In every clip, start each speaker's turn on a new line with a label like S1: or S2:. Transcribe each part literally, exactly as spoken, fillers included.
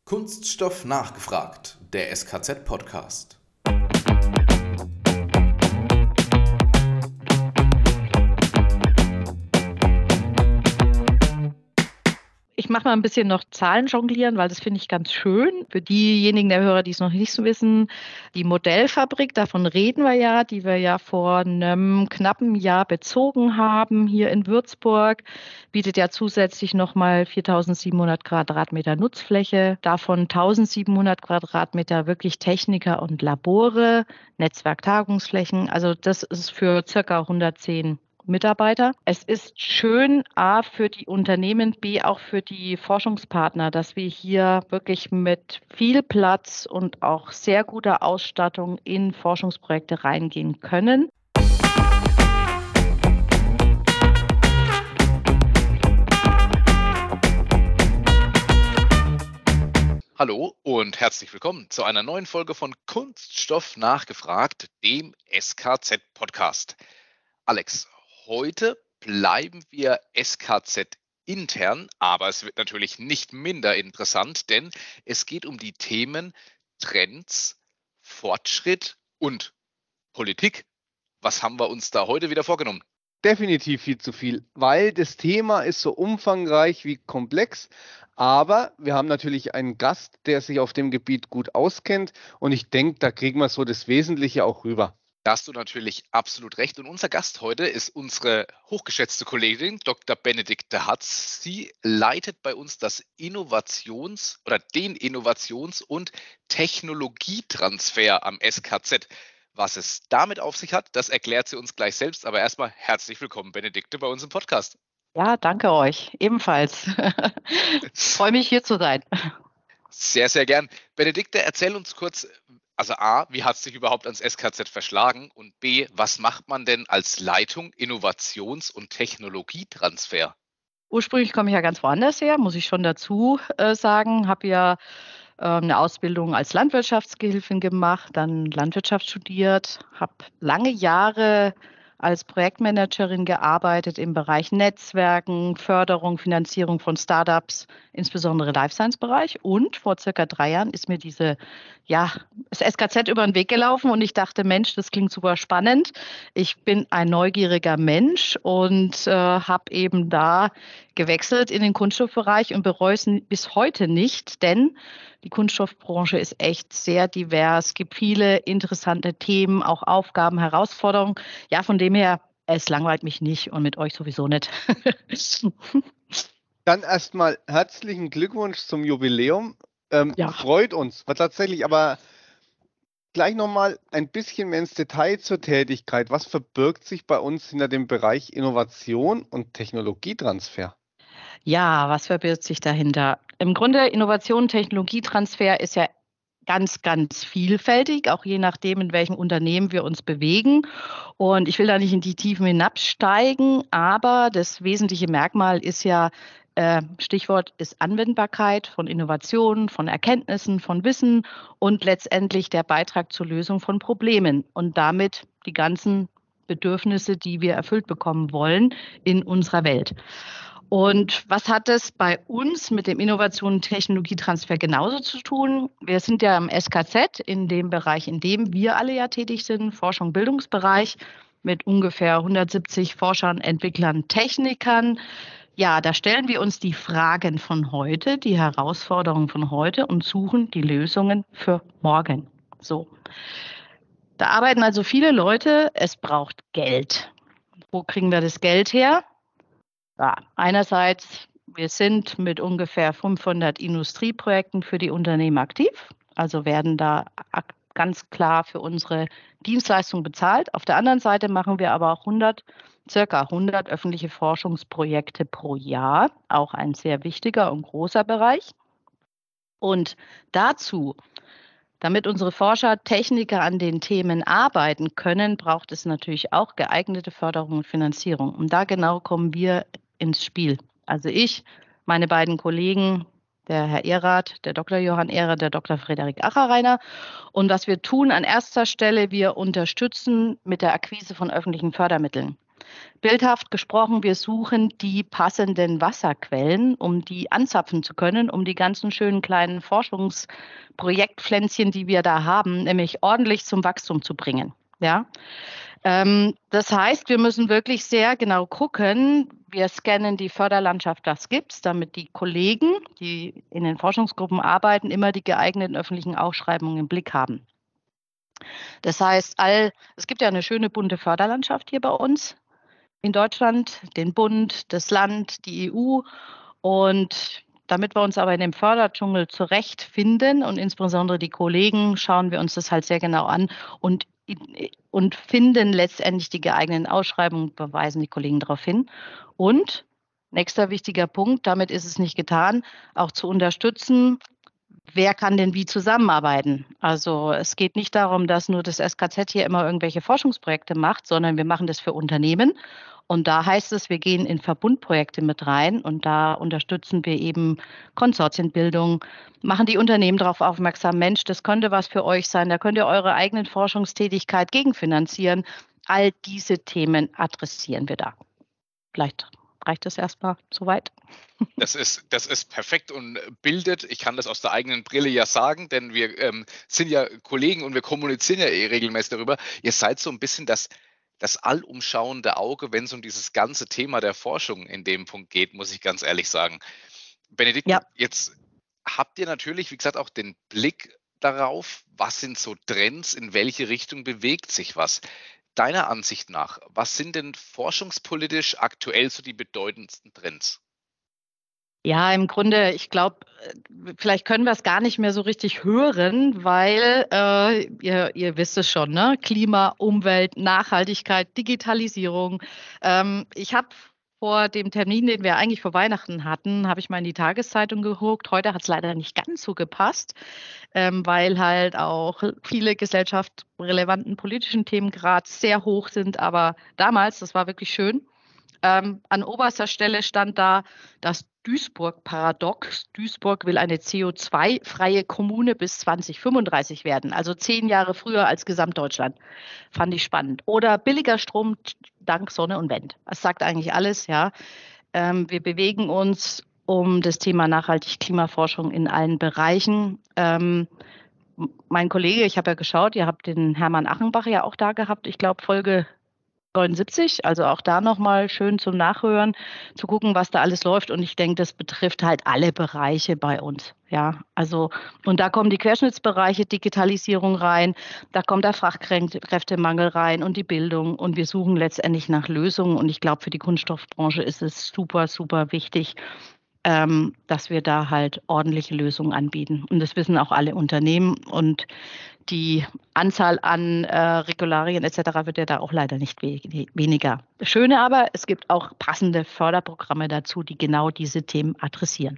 S1: Kunststoff nachgefragt, der S K Z-Podcast.
S2: Ich mache mal ein bisschen noch Zahlen jonglieren, weil das finde ich ganz schön. Für diejenigen der Hörer, die es noch nicht so wissen, die Modellfabrik, davon reden wir ja, die wir ja vor einem knappen Jahr bezogen haben hier in Würzburg, bietet ja zusätzlich nochmal viertausendsiebenhundert Quadratmeter Nutzfläche, davon eintausendsiebenhundert Quadratmeter wirklich Techniker und Labore, Netzwerktagungsflächen. Also das ist für circa hundertzehn Mitarbeiter. Es ist schön, A, für die Unternehmen, B, auch für die Forschungspartner, dass wir hier wirklich mit viel Platz und auch sehr guter Ausstattung in Forschungsprojekte reingehen können.
S3: Hallo und herzlich willkommen zu einer neuen Folge von Kunststoff nachgefragt, dem S K Z-Podcast. Alex, heute bleiben wir S K Z intern, aber es wird natürlich nicht minder interessant, denn es geht um die Themen Trends, Fortschritt und Politik. Was haben wir uns da heute wieder vorgenommen?
S4: Definitiv viel zu viel, weil das Thema ist so umfangreich wie komplex, aber wir haben natürlich einen Gast, der sich auf dem Gebiet gut auskennt und ich denke, da kriegen wir so das Wesentliche auch rüber.
S3: Da hast du natürlich absolut recht. Und unser Gast heute ist unsere hochgeschätzte Kollegin Doktor Benedikte Hatz. Sie leitet bei uns das Innovations- oder den Innovations- und Technologietransfer am S K Z. Was es damit auf sich hat, das erklärt sie uns gleich selbst. Aber erstmal herzlich willkommen, Benedikte, bei uns im Podcast.
S2: Ja, danke euch. Ebenfalls. Ich freue mich, hier zu sein.
S3: Sehr, sehr gern. Benedikte, erzähl uns kurz, also A, wie hat es dich überhaupt ans S K Z verschlagen? Und B, was macht man denn als Leitung Innovations- und Technologietransfer?
S2: Ursprünglich komme ich ja ganz woanders her, muss ich schon dazu äh, sagen. Habe ja äh, eine Ausbildung als Landwirtschaftsgehilfin gemacht, dann Landwirtschaft studiert, habe lange Jahre als Projektmanagerin gearbeitet im Bereich Netzwerken, Förderung, Finanzierung von Startups, insbesondere Life Science-Bereich. Und vor circa drei Jahren ist mir diese, ja, das S K Z über den Weg gelaufen und ich dachte, Mensch, das klingt super spannend. Ich bin ein neugieriger Mensch und äh, habe eben da gewechselt in den Kunststoffbereich und bereue es bis heute nicht, denn die Kunststoffbranche ist echt sehr divers, es gibt viele interessante Themen, auch Aufgaben, Herausforderungen. Ja, von dem her, es langweilt mich nicht und mit euch sowieso nicht.
S4: Dann erstmal herzlichen Glückwunsch zum Jubiläum. Ähm,
S2: Ja.
S4: Freut uns, war tatsächlich, aber gleich nochmal ein bisschen mehr ins Detail zur Tätigkeit. Was verbirgt sich bei uns hinter dem Bereich Innovation und Technologietransfer?
S2: Ja, was verbirgt sich dahinter? Im Grunde Innovation, Technologietransfer ist ja ganz, ganz vielfältig, auch je nachdem, in welchem Unternehmen wir uns bewegen. Und ich will da nicht in die Tiefen hinabsteigen, aber das wesentliche Merkmal ist ja, äh, Stichwort ist Anwendbarkeit von Innovationen, von Erkenntnissen, von Wissen und letztendlich der Beitrag zur Lösung von Problemen und damit die ganzen Bedürfnisse, die wir erfüllt bekommen wollen in unserer Welt. Und was hat es bei uns mit dem Innovation- und Technologietransfer genauso zu tun? Wir sind ja im S K Z, in dem Bereich, in dem wir alle ja tätig sind, Forschung, Bildungsbereich, mit ungefähr hundertsiebzig Forschern, Entwicklern, Technikern. Ja, da stellen wir uns die Fragen von heute, die Herausforderungen von heute und suchen die Lösungen für morgen. So. Da arbeiten also viele Leute. Es braucht Geld. Wo kriegen wir das Geld her? Ja, einerseits, wir sind mit ungefähr fünfhundert Industrieprojekten für die Unternehmen aktiv, also werden da ganz klar für unsere Dienstleistung bezahlt. Auf der anderen Seite machen wir aber auch hundert, circa hundert öffentliche Forschungsprojekte pro Jahr, auch ein sehr wichtiger und großer Bereich. Und dazu, damit unsere Forscher, Techniker an den Themen arbeiten können, braucht es natürlich auch geeignete Förderung und Finanzierung. Und da genau kommen wir ins Spiel. Also ich, meine beiden Kollegen, der Herr Erath, der Doktor Johann Erath, der Doktor Frederik Acherreiner. Und was wir tun an erster Stelle, wir unterstützen mit der Akquise von öffentlichen Fördermitteln. Bildhaft gesprochen, wir suchen die passenden Wasserquellen, um die anzapfen zu können, um die ganzen schönen kleinen Forschungsprojektpflänzchen, die wir da haben, nämlich ordentlich zum Wachstum zu bringen. Ja? Ähm, das heißt, wir müssen wirklich sehr genau gucken. Wir scannen die Förderlandschaft, was gibt's, damit die Kollegen, die in den Forschungsgruppen arbeiten, immer die geeigneten öffentlichen Ausschreibungen im Blick haben. Das heißt, all, es gibt ja eine schöne bunte Förderlandschaft hier bei uns in Deutschland, den Bund, das Land, die E U. Und damit wir uns aber in dem Förderdschungel zurechtfinden und insbesondere die Kollegen, schauen wir uns das halt sehr genau an und, und finden letztendlich die geeigneten Ausschreibungen, beweisen die Kollegen darauf hin. Und nächster wichtiger Punkt, damit ist es nicht getan, auch zu unterstützen, wer kann denn wie zusammenarbeiten? Also es geht nicht darum, dass nur das S K Z hier immer irgendwelche Forschungsprojekte macht, sondern wir machen das für Unternehmen. Und da heißt es, wir gehen in Verbundprojekte mit rein und da unterstützen wir eben Konsortienbildung, machen die Unternehmen darauf aufmerksam, Mensch, das könnte was für euch sein, da könnt ihr eure eigenen Forschungstätigkeit gegenfinanzieren. All diese Themen adressieren wir da. Vielleicht reicht das erstmal soweit.
S3: Das ist, das ist perfekt und bildet, ich kann das aus der eigenen Brille ja sagen, denn wir ähm, sind ja Kollegen und wir kommunizieren ja eh regelmäßig darüber. Ihr seid so ein bisschen das, das allumschauende Auge, wenn es um dieses ganze Thema der Forschung in dem Punkt geht, muss ich ganz ehrlich sagen. Benedikt, ja. Jetzt habt ihr natürlich, wie gesagt, auch den Blick darauf, was sind so Trends, in welche Richtung bewegt sich was. Deiner Ansicht nach, was sind denn forschungspolitisch aktuell so die bedeutendsten Trends?
S2: Ja, im Grunde, ich glaube, vielleicht können wir es gar nicht mehr so richtig hören, weil äh, ihr, ihr wisst es schon, ne? Klima, Umwelt, Nachhaltigkeit, Digitalisierung. Ähm, ich habe vor dem Termin, den wir eigentlich vor Weihnachten hatten, habe ich mal in die Tageszeitung geguckt. Heute hat es leider nicht ganz so gepasst, ähm, weil halt auch viele gesellschaftsrelevanten politischen Themen gerade sehr hoch sind. Aber damals, das war wirklich schön. Ähm, an oberster Stelle stand da das Duisburg-Paradox. Duisburg will eine C O zwei freie Kommune bis zwanzig fünfunddreißig werden, also zehn Jahre früher als Gesamtdeutschland. Fand ich spannend. Oder billiger Strom dank Sonne und Wind. Das sagt eigentlich alles, ja. Ähm, wir bewegen uns um das Thema nachhaltige Klimaforschung in allen Bereichen. Ähm, mein Kollege, ich habe ja geschaut, ihr habt den Hermann Achenbach ja auch da gehabt, ich glaube Folge neunundsiebzig, also auch da nochmal schön zum Nachhören, zu gucken, was da alles läuft. Und ich denke, das betrifft halt alle Bereiche bei uns. Ja, also, und da kommen die Querschnittsbereiche Digitalisierung rein, da kommt der Fachkräftemangel rein und die Bildung. Und wir suchen letztendlich nach Lösungen. Und ich glaube, für die Kunststoffbranche ist es super, super wichtig, ähm, dass wir da halt ordentliche Lösungen anbieten. Und das wissen auch alle Unternehmen. Und die Anzahl an äh, Regularien et cetera wird ja da auch leider nicht we weniger. Das Schöne aber, es gibt auch passende Förderprogramme dazu, die genau diese Themen adressieren.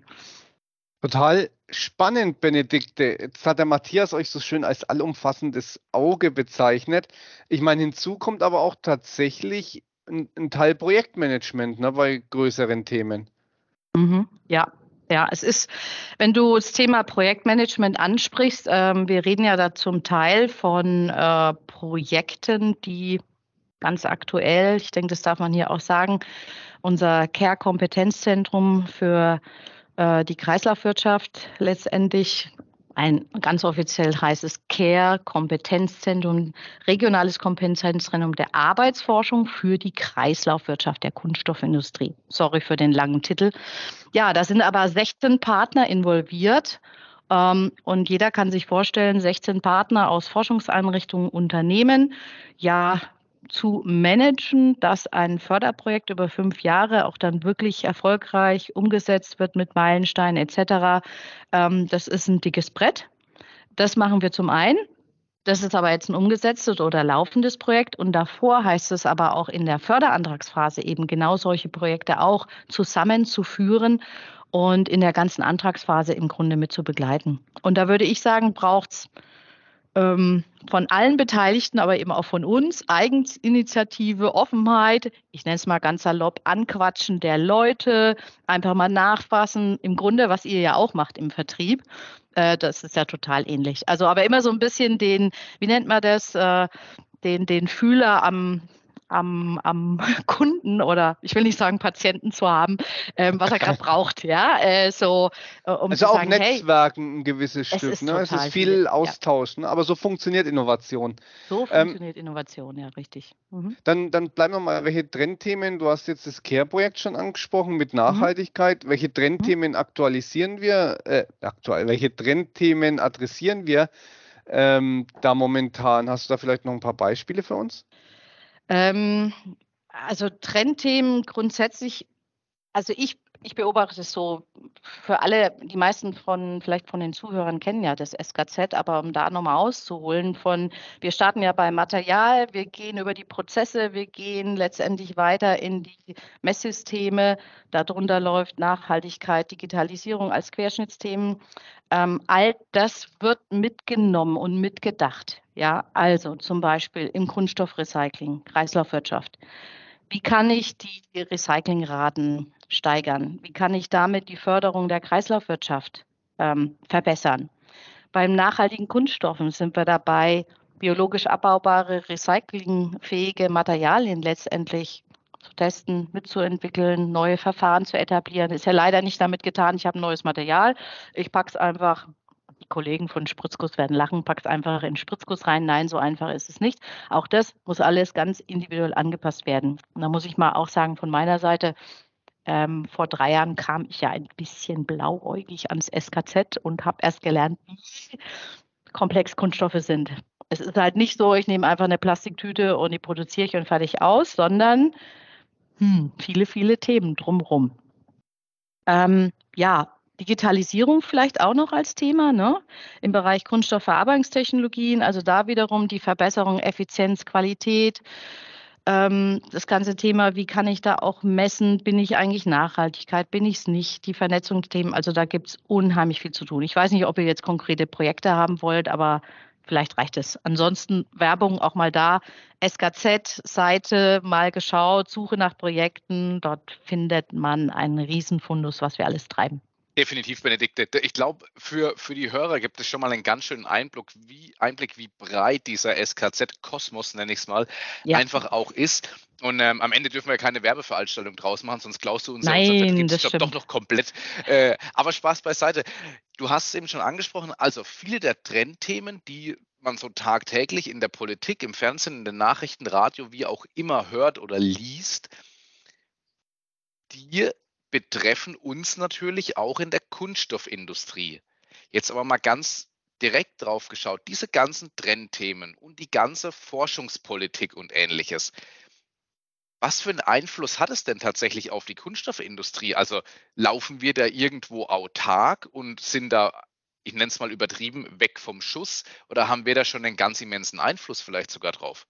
S4: Total spannend, Benedikte. Jetzt hat der Matthias euch so schön als allumfassendes Auge bezeichnet. Ich meine, hinzu kommt aber auch tatsächlich ein, ein Teil Projektmanagement, ne, bei größeren Themen.
S2: Mhm, ja. Ja, es ist, wenn du das Thema Projektmanagement ansprichst, ähm, wir reden ja da zum Teil von äh, Projekten, die ganz aktuell, ich denke, das darf man hier auch sagen, unser Care-Kompetenzzentrum für äh, die Kreislaufwirtschaft letztendlich, ein ganz offiziell heißt es Care-Kompetenzzentrum, regionales Kompetenzzentrum der Arbeitsforschung für die Kreislaufwirtschaft der Kunststoffindustrie. Sorry für den langen Titel. Ja, da sind aber sechzehn Partner involviert ähm, und jeder kann sich vorstellen, sechzehn Partner aus Forschungseinrichtungen, Unternehmen, ja, zu managen, dass ein Förderprojekt über fünf Jahre auch dann wirklich erfolgreich umgesetzt wird mit Meilensteinen et cetera. Ähm, das ist ein dickes Brett. Das machen wir zum einen. Das ist aber jetzt ein umgesetztes oder laufendes Projekt. Und davor heißt es aber auch in der Förderantragsphase eben genau solche Projekte auch zusammenzuführen und in der ganzen Antragsphase im Grunde mit zu begleiten. Und da würde ich sagen, braucht es ähm, von allen Beteiligten, aber eben auch von uns, Eigeninitiative, Offenheit, ich nenne es mal ganz salopp, Anquatschen der Leute, einfach mal nachfassen, im Grunde, was ihr ja auch macht im Vertrieb. Das ist ja total ähnlich. Also aber immer so ein bisschen den, wie nennt man das, den, den Fühler am, am, am Kunden oder ich will nicht sagen Patienten zu haben, ähm, was er gerade braucht, ja, äh, so äh, um
S4: Also
S2: zu
S4: auch
S2: sagen, hey,
S4: Netzwerken ein gewisses
S2: es
S4: Stück,
S2: ist
S4: ne? Es ist
S2: total viele,
S4: viel
S2: ja,
S4: Austausch, ne? Aber so funktioniert Innovation.
S2: so
S4: Ähm,
S2: funktioniert Innovation, ja, richtig. Mhm.
S4: dann, dann bleiben wir mal, welche Trendthemen, du hast jetzt das Care-Projekt schon angesprochen mit
S2: Mhm.
S4: Nachhaltigkeit. Welche
S2: Mhm.
S4: Trendthemen aktualisieren wir, äh, aktuell, welche Trendthemen adressieren wir ähm, da momentan? Hast du da vielleicht noch ein paar Beispiele für uns?
S2: Ähm, also Trendthemen grundsätzlich, also ich, ich beobachte es so, für alle, die meisten von, vielleicht von den Zuhörern kennen ja das S K Z, aber um da nochmal auszuholen von, wir starten ja beim Material, wir gehen über die Prozesse, wir gehen letztendlich weiter in die Messsysteme, darunter läuft Nachhaltigkeit, Digitalisierung als Querschnittsthemen. Ähm, all das wird mitgenommen und mitgedacht. Ja, also zum Beispiel im Kunststoffrecycling, Kreislaufwirtschaft. Wie kann ich die Recyclingraten steigern? Wie kann ich damit die Förderung der Kreislaufwirtschaft ähm, verbessern? Beim nachhaltigen Kunststoffen sind wir dabei, biologisch abbaubare, recyclingfähige Materialien letztendlich zu testen, mitzuentwickeln, neue Verfahren zu etablieren. Ist ja leider nicht damit getan, ich habe ein neues Material, ich packe es einfach, die Kollegen von Spritzguss werden lachen, packe es einfach in Spritzguss rein. Nein, so einfach ist es nicht. Auch das muss alles ganz individuell angepasst werden. Und da muss ich mal auch sagen, von meiner Seite, ähm, vor drei Jahren kam ich ja ein bisschen blauäugig ans S K Z und habe erst gelernt, wie komplex Kunststoffe sind. Es ist halt nicht so, ich nehme einfach eine Plastiktüte und die produziere ich und fertig aus, sondern hm, viele, viele Themen drumherum. Ähm, ja, Digitalisierung vielleicht auch noch als Thema, ne? Im Bereich Kunststoffverarbeitungstechnologien, also da wiederum die Verbesserung Effizienz, Qualität. Ähm, das ganze Thema, wie kann ich da auch messen, bin ich eigentlich Nachhaltigkeit, bin ich es nicht, die Vernetzungsthemen, also da gibt es unheimlich viel zu tun. Ich weiß nicht, ob ihr jetzt konkrete Projekte haben wollt, aber vielleicht reicht es. Ansonsten Werbung auch mal da, S K Z-Seite mal geschaut, Suche nach Projekten, dort findet man einen Riesenfundus, was wir alles treiben.
S3: Definitiv, Benedikte. Ich glaube, für, für die Hörer gibt es schon mal einen ganz schönen Einblick, wie, Einblick, wie breit dieser S K Z-Kosmos, nenne ich es mal,
S2: Ja,
S3: einfach auch ist. Und ähm, am Ende dürfen wir keine Werbeveranstaltung draus machen, sonst klaust du uns ja unseren
S2: nein, das
S3: Vertriebsjob doch
S2: stimmt.
S3: noch komplett. Äh, aber Spaß beiseite. Du hast es eben schon angesprochen, also viele der Trendthemen, die man so tagtäglich in der Politik, im Fernsehen, in den Nachrichten, Radio, wie auch immer hört oder liest, die betreffen uns natürlich auch in der Kunststoffindustrie. Jetzt aber mal ganz direkt drauf geschaut, diese ganzen Trendthemen und die ganze Forschungspolitik und Ähnliches. Was für einen Einfluss hat es denn tatsächlich auf die Kunststoffindustrie? Also laufen wir da irgendwo autark und sind da, ich nenne es mal übertrieben, weg vom Schuss? Oder haben wir da schon einen ganz immensen Einfluss vielleicht sogar drauf?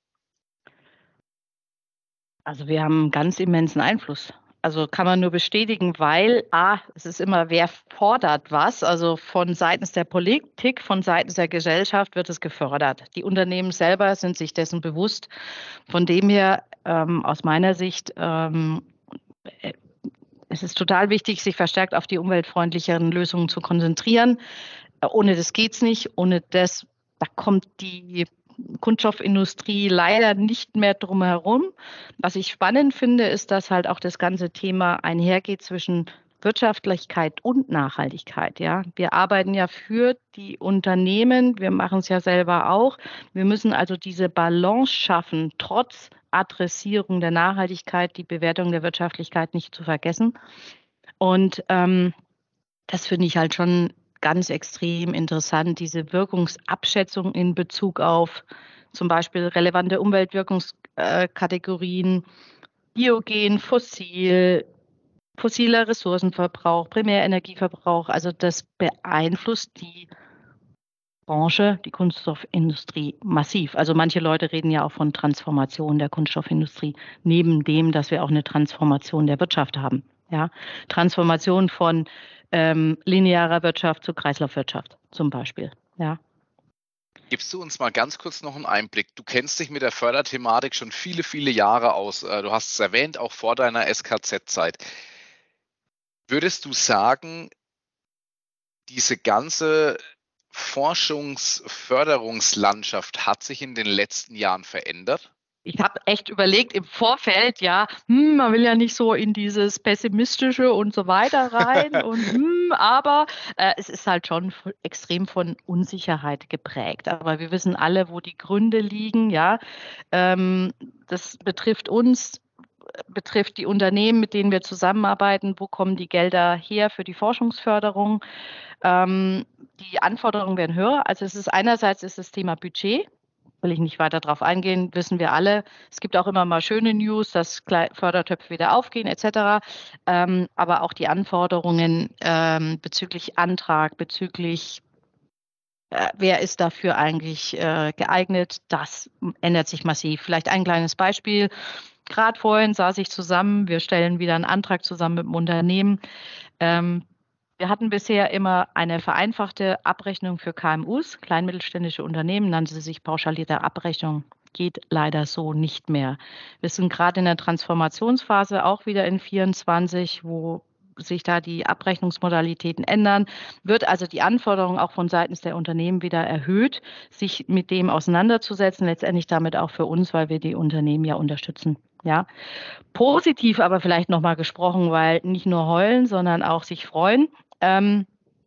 S2: Also wir haben einen ganz immensen Einfluss. Also kann man nur bestätigen, weil A, es ist immer, wer fordert was. Also von seitens der Politik, von seitens der Gesellschaft wird es gefördert. Die Unternehmen selber sind sich dessen bewusst. Von dem her, ähm, aus meiner Sicht, ähm, äh, es ist total wichtig, sich verstärkt auf die umweltfreundlicheren Lösungen zu konzentrieren. Äh, Ohne das geht's nicht. Ohne das, da kommt die Kunststoffindustrie leider nicht mehr drum herum. Was ich spannend finde, ist, dass halt auch das ganze Thema einhergeht zwischen Wirtschaftlichkeit und Nachhaltigkeit. Ja, wir arbeiten ja für die Unternehmen, wir machen es ja selber auch. Wir müssen also diese Balance schaffen, trotz Adressierung der Nachhaltigkeit, die Bewertung der Wirtschaftlichkeit nicht zu vergessen. Und ähm, das finde ich halt schon ganz extrem interessant, diese Wirkungsabschätzung in Bezug auf zum Beispiel relevante Umweltwirkungskategorien, Biogen, Fossil, fossiler Ressourcenverbrauch, Primärenergieverbrauch. Also das beeinflusst die Branche, die Kunststoffindustrie massiv. Also manche Leute reden ja auch von Transformation der Kunststoffindustrie, neben dem, dass wir auch eine Transformation der Wirtschaft haben. Ja, Transformation von ähm, linearer Wirtschaft zu Kreislaufwirtschaft zum Beispiel. Ja.
S3: Gibst du uns mal ganz kurz noch einen Einblick? Du kennst dich mit der Förderthematik schon viele, viele Jahre aus. Äh, Du hast es erwähnt, auch vor deiner S K Z-Zeit. Würdest du sagen, diese ganze Forschungsförderungslandschaft hat sich in den letzten Jahren verändert?
S2: ich habe echt überlegt im Vorfeld, ja, hm, man will ja nicht so in dieses Pessimistische und so weiter rein. und hm, aber äh, es ist halt schon f- extrem von Unsicherheit geprägt. Aber wir wissen alle, wo die Gründe liegen, ja. Ähm, das betrifft uns, betrifft die Unternehmen, mit denen wir zusammenarbeiten. Wo kommen die Gelder her für die Forschungsförderung? Ähm, die Anforderungen werden höher. Also es ist einerseits ist das Thema Budget. Will ich nicht weiter darauf eingehen, wissen wir alle. Es gibt auch immer mal schöne News, dass Klei- Fördertöpfe wieder aufgehen et cetera. Ähm, aber auch die Anforderungen ähm, bezüglich Antrag, bezüglich äh, wer ist dafür eigentlich äh, geeignet, das ändert sich massiv. Vielleicht ein kleines Beispiel. Gerade vorhin saß ich zusammen, wir stellen wieder einen Antrag zusammen mit dem Unternehmen. Ähm, wir hatten bisher immer eine vereinfachte Abrechnung für K M Us, kleinmittelständische Unternehmen, nannte sie sich pauschalierte Abrechnung. Geht leider so nicht mehr. Wir sind gerade in der Transformationsphase, auch wieder in vierundzwanzig, wo sich da die Abrechnungsmodalitäten ändern, wird also die Anforderung auch von seitens der Unternehmen wieder erhöht, sich mit dem auseinanderzusetzen, letztendlich damit auch für uns, weil wir die Unternehmen ja unterstützen. Ja, positiv aber vielleicht nochmal gesprochen, weil nicht nur heulen, sondern auch sich freuen. Ähm,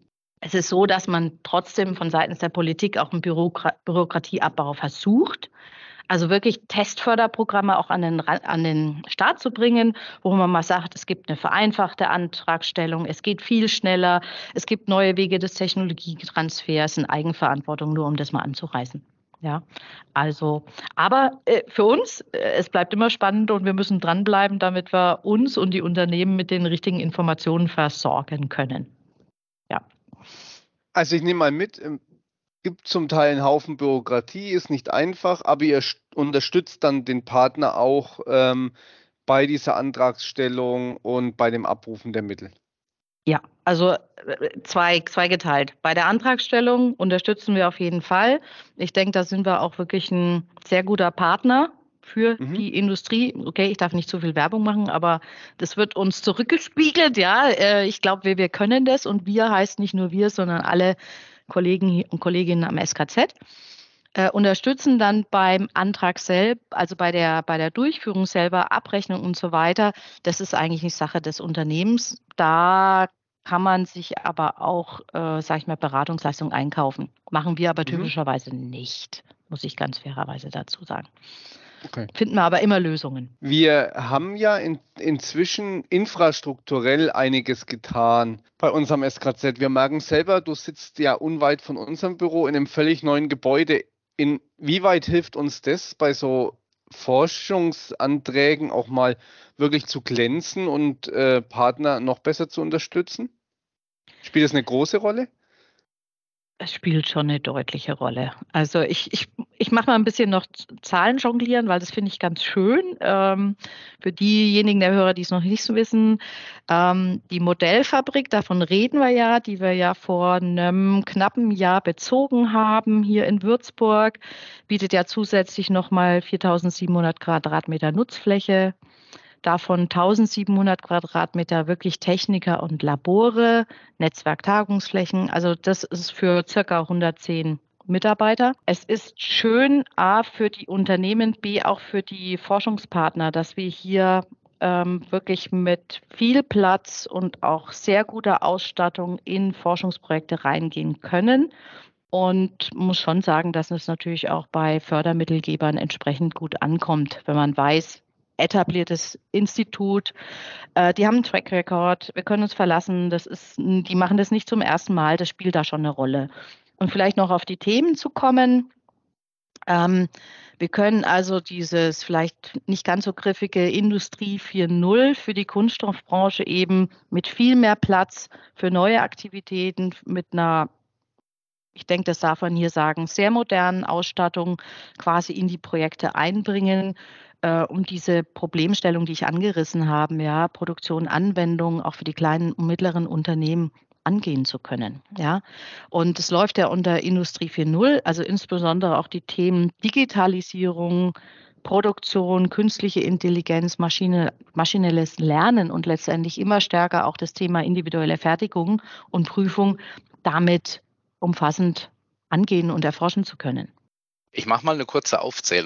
S2: es ist so, dass man trotzdem von seitens der Politik auch einen Bürokra- Bürokratieabbau versucht. Also wirklich Testförderprogramme auch an den, Ra- an den Start zu bringen, wo man mal sagt, es gibt eine vereinfachte Antragstellung, es geht viel schneller, es gibt neue Wege des Technologietransfers in Eigenverantwortung, nur um das mal anzureißen. Ja, also, aber äh, für uns, äh, es bleibt immer spannend und wir müssen dranbleiben, damit wir uns und die Unternehmen mit den richtigen Informationen versorgen können. Ja.
S4: Also ich nehme mal mit, ähm, gibt zum Teil einen Haufen Bürokratie, ist nicht einfach, aber ihr st- unterstützt dann den Partner auch ähm, bei dieser Antragsstellung und bei dem Abrufen der Mittel.
S2: Ja, also äh, zwei, zweigeteilt. Bei der Antragstellung unterstützen wir auf jeden Fall. Ich denke, da sind wir auch wirklich ein sehr guter Partner für
S4: Mhm.
S2: die Industrie. Okay, ich darf nicht zu viel Werbung machen, aber das wird uns zurückgespiegelt. Ja, Äh, ich glaube, wir, wir können das und wir heißt nicht nur wir, sondern alle Kollegen und Kolleginnen am S K Z. Äh, unterstützen dann beim Antrag selbst, also bei der, bei der Durchführung selber, Abrechnung und so weiter. Das ist eigentlich eine Sache des Unternehmens. Da kann man sich aber auch, äh, sage ich mal, Beratungsleistungen einkaufen. Machen wir aber
S4: Mhm.
S2: typischerweise nicht, muss ich ganz fairerweise dazu sagen.
S4: Okay.
S2: Finden wir aber immer Lösungen.
S4: Wir haben ja in, inzwischen infrastrukturell einiges getan bei unserem S K Z. Wir merken selber, du sitzt ja unweit von unserem Büro in einem völlig neuen Gebäude. Inwieweit hilft uns das bei so Forschungsanträgen auch mal wirklich zu glänzen und äh, Partner noch besser zu unterstützen? Spielt das eine große Rolle?
S2: Es spielt schon eine deutliche Rolle. Also ich, ich, ich mache mal ein bisschen noch Zahlen jonglieren, weil das finde ich ganz schön. Ähm, für diejenigen der Hörer, die es noch nicht so wissen, ähm, die Modellfabrik, davon reden wir ja, die wir ja vor einem knappen Jahr bezogen haben hier in Würzburg, bietet ja zusätzlich nochmal viertausendsiebenhundert Quadratmeter Nutzfläche. Davon eintausendsiebenhundert Quadratmeter wirklich Techniker und Labore, Netzwerktagungsflächen. Also das ist für circa hundertzehn Mitarbeiter. Es ist schön, A, für die Unternehmen, B, auch für die Forschungspartner, dass wir hier ähm, wirklich mit viel Platz und auch sehr guter Ausstattung in Forschungsprojekte reingehen können. Und muss schon sagen, dass es natürlich auch bei Fördermittelgebern entsprechend gut ankommt, wenn man weiß, etabliertes Institut, äh, die haben einen Track Record, wir können uns verlassen, das ist, die machen das nicht zum ersten Mal, das spielt da schon eine Rolle. Und vielleicht noch auf die Themen zu kommen. Ähm, wir können also dieses vielleicht nicht ganz so griffige Industrie vier Punkt null für die Kunststoffbranche eben mit viel mehr Platz für neue Aktivitäten, mit einer, ich denke, das darf man hier sagen, sehr modernen Ausstattung quasi in die Projekte einbringen, äh, um diese Problemstellung, die ich angerissen habe, ja, Produktion, Anwendung auch für die kleinen und mittleren Unternehmen angehen zu können. Ja. Und es läuft ja unter Industrie vier Punkt null, also insbesondere auch die Themen Digitalisierung, Produktion, künstliche Intelligenz, Maschine, maschinelles Lernen und letztendlich immer stärker auch das Thema individuelle Fertigung und Prüfung damit umfassend angehen und erforschen zu können.
S3: Ich mache mal eine kurze Aufzählung.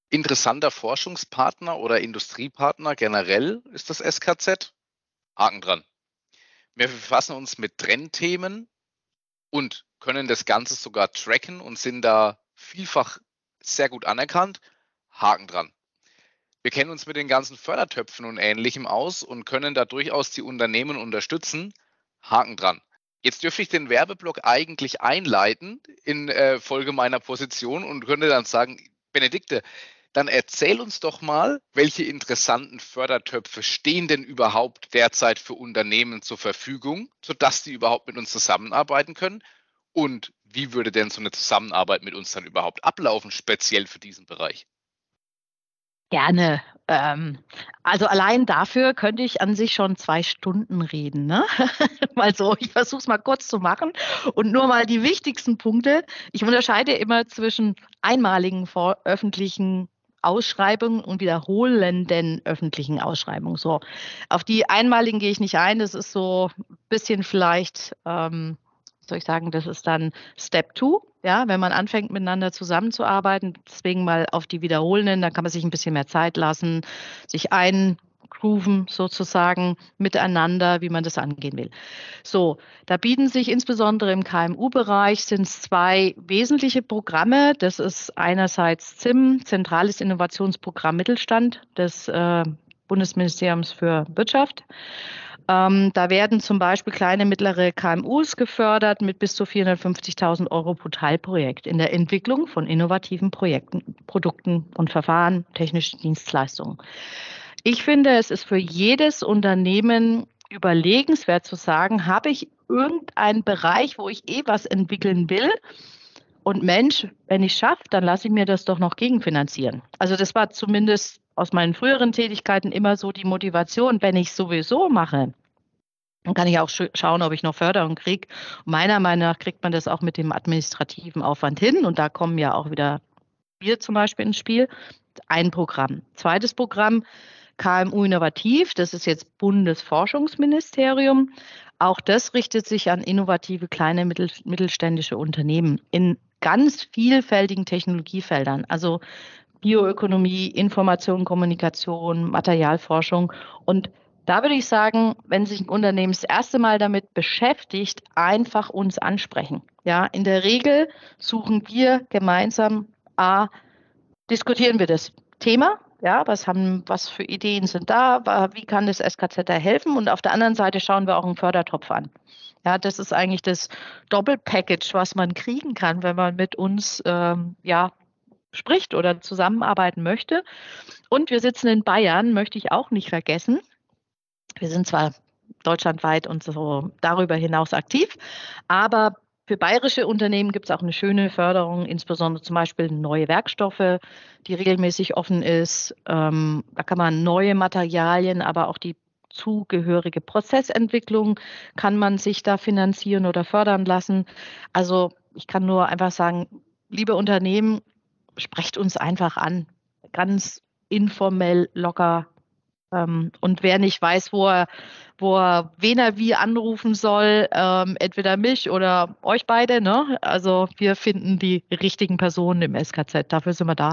S3: interessanter Forschungspartner oder Industriepartner generell ist das S K Z. Haken dran. Wir befassen uns mit Trendthemen und können das Ganze sogar tracken und sind da vielfach sehr gut anerkannt. Haken dran. Wir kennen uns mit den ganzen Fördertöpfen und Ähnlichem aus und können da durchaus die Unternehmen unterstützen. Haken dran. Jetzt dürfte ich den Werbeblock eigentlich einleiten in äh, Folge meiner Position und könnte dann sagen, Benedikte, dann erzähl uns doch mal, welche interessanten Fördertöpfe stehen denn überhaupt derzeit für Unternehmen zur Verfügung, sodass die überhaupt mit uns zusammenarbeiten können? Und wie würde denn so eine Zusammenarbeit mit uns dann überhaupt ablaufen, speziell für diesen Bereich?
S2: Gerne. Ähm, also allein dafür könnte ich an sich schon zwei Stunden reden. Ne? Mal so, ich versuche es mal kurz zu machen und nur mal die wichtigsten Punkte. Ich unterscheide immer zwischen einmaligen öffentlichen Ausschreibungen und wiederholenden öffentlichen Ausschreibungen. So, auf die einmaligen gehe ich nicht ein. Das ist so ein bisschen vielleicht, ähm, soll ich sagen, das ist dann Step Two, ja, wenn man anfängt miteinander zusammenzuarbeiten. Deswegen mal auf die wiederholenden, da kann man sich ein bisschen mehr Zeit lassen, sich eingrooven sozusagen miteinander, wie man das angehen will. So, da bieten sich insbesondere im K M U-Bereich sind es zwei wesentliche Programme. Das ist einerseits Z I M, Zentrales Innovationsprogramm Mittelstand des äh, Bundesministeriums für Wirtschaft. Ähm, da werden zum Beispiel kleine, mittlere K M Us gefördert mit bis zu vierhundertfünfzigtausend Euro pro Teilprojekt in der Entwicklung von innovativen Projekten, Produkten und Verfahren, technischen Dienstleistungen. Ich finde, es ist für jedes Unternehmen überlegenswert zu sagen, habe ich irgendeinen Bereich, wo ich eh was entwickeln will? Und Mensch, wenn ich es schaffe, dann lasse ich mir das doch noch gegenfinanzieren. Also das war zumindest aus meinen früheren Tätigkeiten immer so die Motivation, wenn ich es sowieso mache, dann kann ich auch sch- schauen, ob ich noch Förderung kriege. Meiner Meinung nach kriegt man das auch mit dem administrativen Aufwand hin. Und da kommen ja auch wieder wir zum Beispiel ins Spiel. Ein Programm. Zweites Programm, K M U Innovativ. Das ist jetzt Bundesforschungsministerium. Auch das richtet sich an innovative kleine mittel, mittelständische Unternehmen in ganz vielfältigen Technologiefeldern. Also Bioökonomie, Information, Kommunikation, Materialforschung. Und da würde ich sagen, wenn sich ein Unternehmen das erste Mal damit beschäftigt, einfach uns ansprechen. Ja, in der Regel suchen wir gemeinsam, A, diskutieren wir das Thema. Ja, was haben, was für Ideen sind da? Wie kann das S K Z da helfen? Und auf der anderen Seite schauen wir auch einen Fördertopf an. Ja, das ist eigentlich das Doppelpackage, was man kriegen kann, wenn man mit uns, ähm, ja, spricht oder zusammenarbeiten möchte. Und wir sitzen in Bayern, möchte ich auch nicht vergessen. Wir sind zwar deutschlandweit und so darüber hinaus aktiv, aber für bayerische Unternehmen gibt es auch eine schöne Förderung, insbesondere zum Beispiel neue Werkstoffe, die regelmäßig offen ist. Ähm, da kann man neue Materialien, aber auch die zugehörige Prozessentwicklung kann man sich da finanzieren oder fördern lassen. Also ich kann nur einfach sagen, liebe Unternehmen, sprecht uns einfach an, ganz informell, locker. Ähm, und wer nicht weiß, wo er, wo er, wen er wie anrufen soll, ähm, entweder mich oder euch beide, ne? Also wir finden die richtigen Personen im S K Z, dafür sind wir da.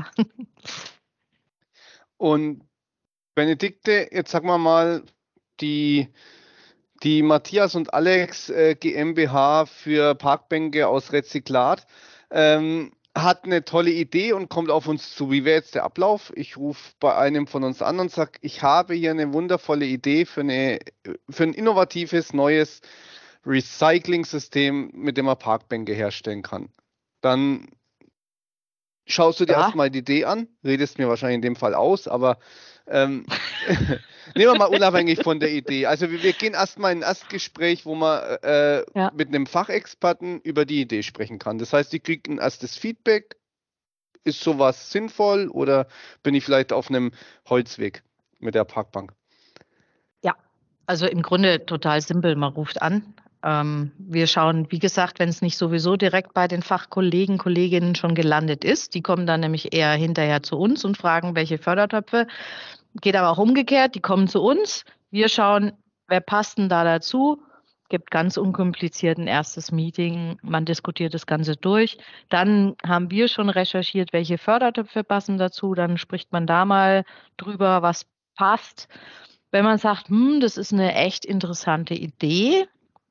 S4: Und Benedikte, jetzt sagen wir mal, die, die Matthias und Alex äh, GmbH für Parkbänke aus Rezyklat ähm, hat eine tolle Idee und kommt auf uns zu. Wie wäre jetzt der Ablauf? Ich rufe bei einem von uns an und sage, ich habe hier eine wundervolle Idee für, eine, für ein innovatives, neues Recycling-System, mit dem man Parkbänke herstellen kann. Dann schaust du dir
S2: Ja.
S4: erstmal die Idee an, redest mir wahrscheinlich in dem Fall aus, aber ähm, nehmen wir mal unabhängig von der Idee. Also wir, wir gehen erstmal in ein Erstgespräch, wo man äh,
S2: Ja.
S4: mit einem Fachexperten über die Idee sprechen kann. Das heißt, ich kriege ein erstes Feedback. Ist sowas sinnvoll oder bin ich vielleicht auf einem Holzweg mit der Parkbank?
S2: Ja, also im Grunde total simpel. Man ruft an. Ähm, wir schauen, wie gesagt, wenn es nicht sowieso direkt bei den Fachkollegen, Kolleginnen schon gelandet ist. Die kommen dann nämlich eher hinterher zu uns und fragen, welche Fördertöpfe. Geht aber auch umgekehrt. Die kommen zu uns. Wir schauen, wer passt denn da dazu? gibt ganz unkompliziert ein erstes Meeting, man diskutiert das Ganze durch. Dann haben wir schon recherchiert, welche Fördertöpfe passen dazu. Dann spricht man da mal drüber, was passt. Wenn man sagt, hm, das ist eine echt interessante Idee,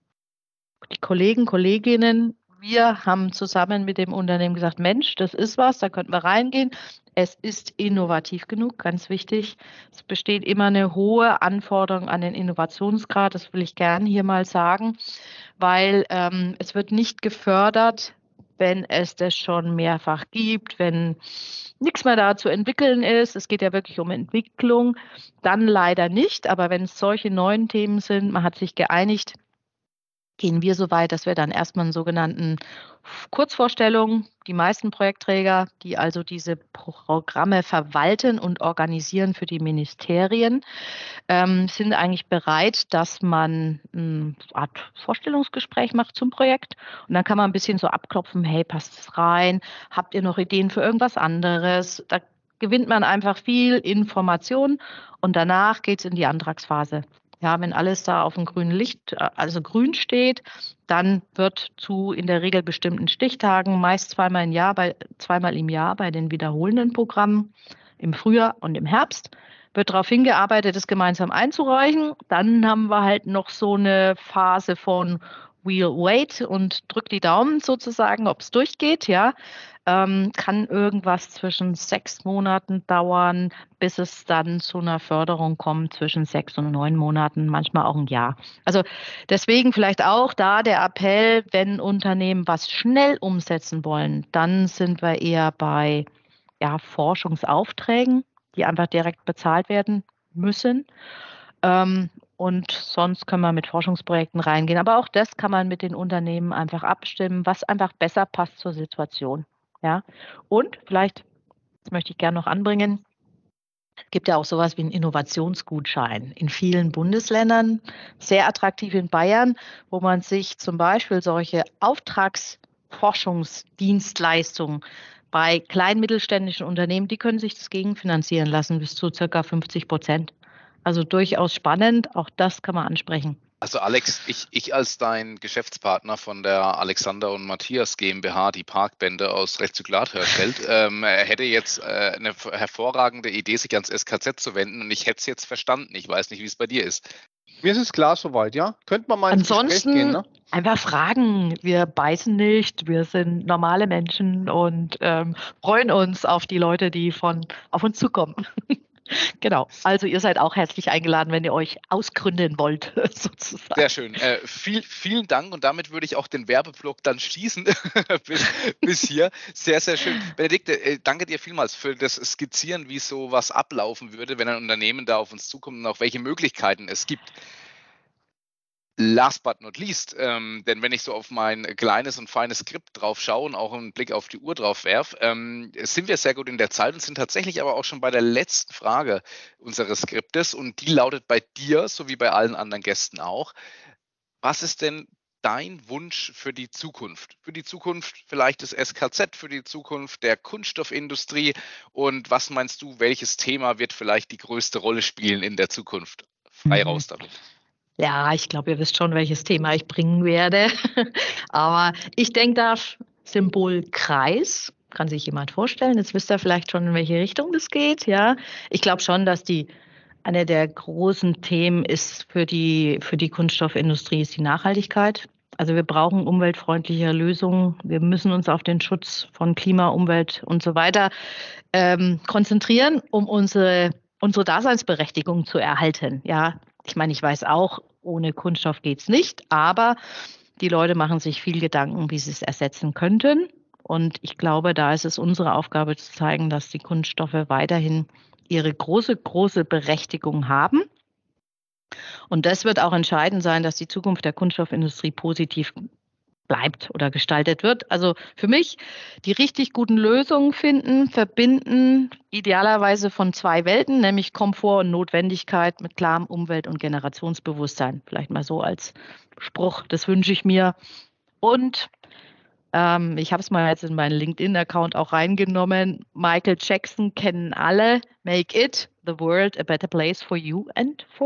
S2: die Kollegen, Kolleginnen, wir haben zusammen mit dem Unternehmen gesagt, Mensch, das ist was, da könnten wir reingehen. Es ist innovativ genug, ganz wichtig. Es besteht immer eine hohe Anforderung an den Innovationsgrad, das will ich gern hier mal sagen, weil ähm, es wird nicht gefördert, wenn es das schon mehrfach gibt, wenn nichts mehr da zu entwickeln ist. Es geht ja wirklich um Entwicklung, dann leider nicht. Aber wenn es solche neuen Themen sind, man hat sich geeinigt, gehen wir so weit, dass wir dann erstmal einen sogenannten Kurzvorstellung, die meisten Projektträger, die also diese Programme verwalten und organisieren für die Ministerien, ähm, sind eigentlich bereit, dass man eine Art Vorstellungsgespräch macht zum Projekt. Und dann kann man ein bisschen so abklopfen, hey, passt es rein? Habt ihr noch Ideen für irgendwas anderes? Da gewinnt man einfach viel Information und danach geht es in die Antragsphase. Ja, wenn alles da auf dem grünen Licht, also grün steht, dann wird zu in der Regel bestimmten Stichtagen, meist zweimal im Jahr, bei, zweimal im Jahr bei den wiederholenden Programmen, im Frühjahr und im Herbst, wird darauf hingearbeitet, das gemeinsam einzureichen. Dann haben wir halt noch so eine Phase von We'll wait und drück die Daumen sozusagen, ob es durchgeht, ja. Ähm, kann irgendwas zwischen sechs Monaten dauern, bis es dann zu einer Förderung kommt, zwischen sechs und neun Monaten, manchmal auch ein Jahr. Also deswegen vielleicht auch da der Appell, wenn Unternehmen was schnell umsetzen wollen, dann sind wir eher bei ja, Forschungsaufträgen, die einfach direkt bezahlt werden müssen. Ähm, Und sonst können wir mit Forschungsprojekten reingehen. Aber auch das kann man mit den Unternehmen einfach abstimmen, was einfach besser passt zur Situation. Ja. Und vielleicht, das möchte ich gerne noch anbringen, gibt ja auch sowas wie einen Innovationsgutschein in vielen Bundesländern, sehr attraktiv in Bayern, wo man sich zum Beispiel solche Auftragsforschungsdienstleistungen bei kleinen mittelständischen Unternehmen, die können sich das gegenfinanzieren lassen bis zu circa fünfzig Prozent. Also durchaus spannend, auch das kann man ansprechen.
S3: Also Alex, ich, ich als dein Geschäftspartner von der Alexander und Matthias GmbH, die Parkbände aus Rechtzyclat herstellt, ähm, hätte jetzt äh, eine hervorragende Idee, sich ans S K Z zu wenden und ich hätte es jetzt verstanden. Ich weiß nicht, wie es bei dir ist.
S4: Mir ist es klar soweit, ja. Könnte man mal ins
S2: Ansonsten
S4: Gespräch gehen, ne?
S2: Einfach fragen. Wir beißen nicht, wir sind normale Menschen und ähm, freuen uns auf die Leute, die von auf uns zukommen. Genau, also ihr seid auch herzlich eingeladen, wenn ihr euch ausgründen wollt, sozusagen.
S3: Sehr schön. Äh, viel, vielen Dank und damit würde ich auch den Werbeblock dann schließen bis, bis hier. Sehr, sehr schön. Benedikte, äh, danke dir vielmals für das Skizzieren, wie so was ablaufen würde, wenn ein Unternehmen da auf uns zukommt und auch welche Möglichkeiten es gibt. Last but not least, ähm, denn wenn ich so auf mein kleines und feines Skript drauf schaue und auch einen Blick auf die Uhr drauf werfe, ähm, sind wir sehr gut in der Zeit und sind tatsächlich aber auch schon bei der letzten Frage unseres Skriptes und die lautet bei dir, so wie bei allen anderen Gästen auch, was ist denn dein Wunsch für die Zukunft? Für die Zukunft vielleicht des S K Z, für die Zukunft der Kunststoffindustrie und was meinst du, welches Thema wird vielleicht die größte Rolle spielen in der Zukunft? Frei
S2: Mhm.
S3: raus damit.
S2: Ja, ich glaube, ihr wisst schon, welches Thema ich bringen werde. Aber ich denke da Symbol Kreis. Kann sich jemand vorstellen? Jetzt wisst ihr vielleicht schon, in welche Richtung das geht. Ja, ich glaube schon, dass die eine der großen Themen ist für die für die Kunststoffindustrie ist die Nachhaltigkeit. Also wir brauchen umweltfreundliche Lösungen. Wir müssen uns auf den Schutz von Klima, Umwelt und so weiter ähm, konzentrieren, um unsere unsere Daseinsberechtigung zu erhalten. Ja. Ich meine, ich weiß auch, ohne Kunststoff geht es nicht, aber die Leute machen sich viel Gedanken, wie sie es ersetzen könnten. Und ich glaube, da ist es unsere Aufgabe zu zeigen, dass die Kunststoffe weiterhin ihre große, große Berechtigung haben. Und das wird auch entscheidend sein, dass die Zukunft der Kunststoffindustrie positiv bleibt oder gestaltet wird. Also für mich die richtig guten Lösungen finden, verbinden, idealerweise von zwei Welten, nämlich Komfort und Notwendigkeit mit klarem Umwelt- und Generationsbewusstsein. Vielleicht mal so als Spruch, das wünsche ich mir. Und ähm, ich habe es mal jetzt in meinen LinkedIn-Account auch reingenommen. Michael Jackson kennen alle. Make it the world a better place for you and for me.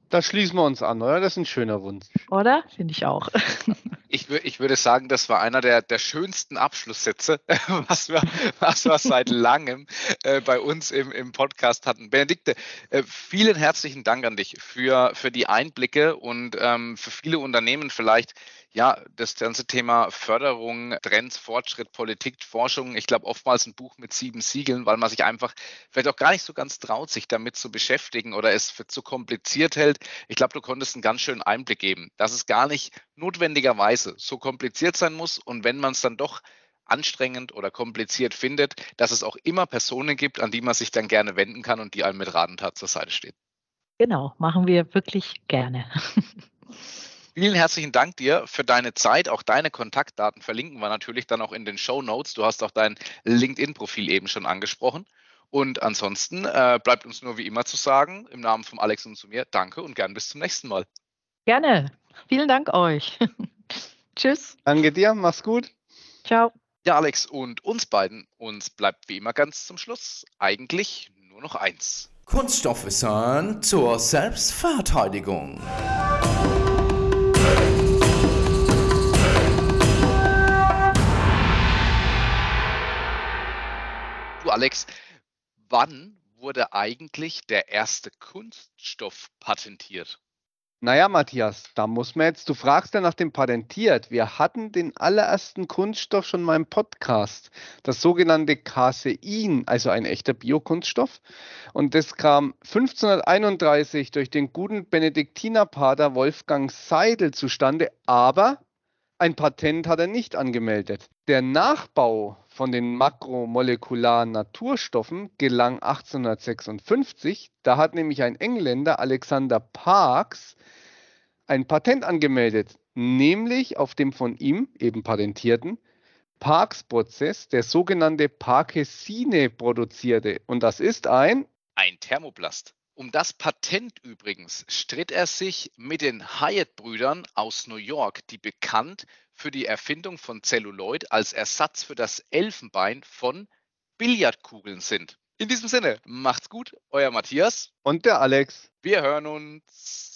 S4: Da schließen wir uns an, oder? Das ist ein schöner Wunsch.
S2: Oder? Finde ich auch.
S3: Ich, wür- ich würde sagen, das war einer der, der schönsten Abschlusssätze, was wir, was wir seit langem äh, bei uns im, im Podcast hatten. Benedikte, äh, vielen herzlichen Dank an dich für, für die Einblicke und ähm, für viele Unternehmen vielleicht ja das ganze Thema Förderung, Trends, Fortschritt, Politik, Forschung. Ich glaube, oftmals ein Buch mit sieben Siegeln, weil man sich einfach vielleicht auch gar nicht so ganz traut, sich damit zu beschäftigen oder es für zu kompliziert hält. Ich glaube, du konntest einen ganz schönen Einblick geben, dass es gar nicht notwendigerweise so kompliziert sein muss und wenn man es dann doch anstrengend oder kompliziert findet, dass es auch immer Personen gibt, an die man sich dann gerne wenden kann und die einem mit Rat und Tat zur Seite stehen.
S2: Genau, machen wir wirklich gerne.
S3: Vielen herzlichen Dank dir für deine Zeit. Auch deine Kontaktdaten verlinken wir natürlich dann auch in den Shownotes. Du hast auch dein LinkedIn-Profil eben schon angesprochen. Und ansonsten äh, bleibt uns nur wie immer zu sagen, im Namen von Alex und zu mir, danke und gern bis zum nächsten Mal.
S2: Gerne. Vielen Dank euch. Tschüss.
S4: Danke dir, mach's gut.
S2: Ciao.
S3: Ja, Alex, und uns beiden, uns bleibt wie immer ganz zum Schluss eigentlich nur noch eins.
S1: Kunststoffwissen zur Selbstverteidigung.
S3: Du, Alex, wann wurde eigentlich der erste Kunststoff patentiert?
S4: Naja, Matthias, da muss man jetzt, du fragst ja nach dem Patentiert. Wir hatten den allerersten Kunststoff schon mal im Podcast, das sogenannte Casein, also ein echter Biokunststoff. Und das kam fünfzehnhunderteinunddreißig durch den guten Benediktinerpater Wolfgang Seidel zustande, aber ein Patent hat er nicht angemeldet. Der Nachbau von den makromolekularen Naturstoffen gelang achtzehnhundertsechsundfünfzig. Da hat nämlich ein Engländer, Alexander Parkes, ein Patent angemeldet, nämlich auf dem von ihm eben patentierten Parkes-Prozess, der sogenannte Parkesine produzierte. Und das ist ein
S3: Ein Thermoplast. Um das Patent übrigens stritt er sich mit den Hyatt-Brüdern aus New York, die bekannt für die Erfindung von Zelluloid als Ersatz für das Elfenbein von Billardkugeln sind. In diesem Sinne, macht's gut, euer Matthias.
S4: und der Alex.
S3: Wir hören uns.